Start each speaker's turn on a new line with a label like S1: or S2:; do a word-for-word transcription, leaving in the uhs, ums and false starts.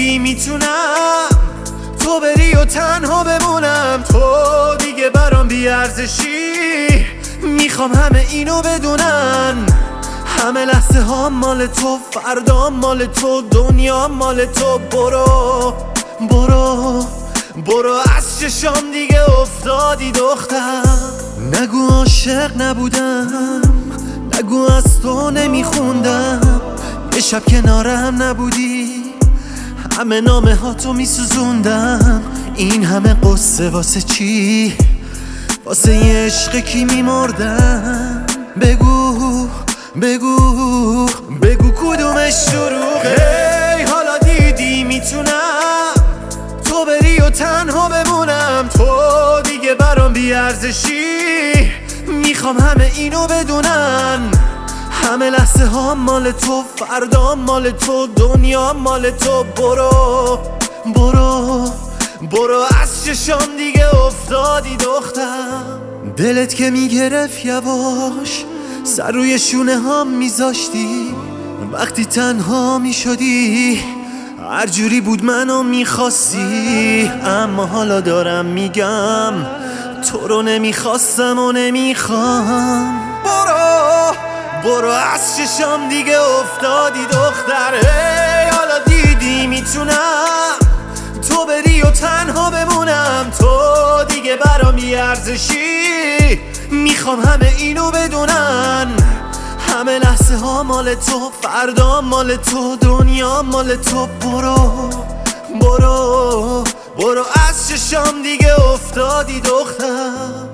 S1: دیدی میتونم تو بری و تنها بمونم، تو دیگه برام بیارزشی، میخوام همه اینو بدونن، همه لحظه ها مال تو، فردا مال تو، دنیا مال تو. برو برو برو از چشام دیگه افتادی دختر. نگو عاشق نبودم، نگو از تو نمیخوندم، یه شب کنارم نبودی همه نامه ها تو میسوزوندم. این همه قصه واسه چی؟ واسه یه عشق کی میمردم؟ بگو بگو بگو کدومش شروعه؟ هی حالا دیدی میتونم تو بری و تنها بمونم، تو دیگه برام بیارزشی، میخوام همه اینو بدونن، همه لحظه ها مال تو، فردا مال تو، دنیا مال تو. برو برو برو از چشام دیگه افتادی دختر. دلت که میگرفت یواش سر روی شونه ها میذاشتی، وقتی تنها میشدی هر جوری بود منو میخواستی، اما حالا دارم میگم تو رو نمیخواستم و نمیخوام. برو برو از چشام دیگه افتادی دختر. هی حالا دیدی میتونم تو بری و تنها بمونم، تو دیگه برام بیارزشی، میخوام همه اینو بدونن، همه لحظه ها مال تو، فردا مال تو، دنیا مال تو. برو برو برو از چشام دیگه افتادی دختر.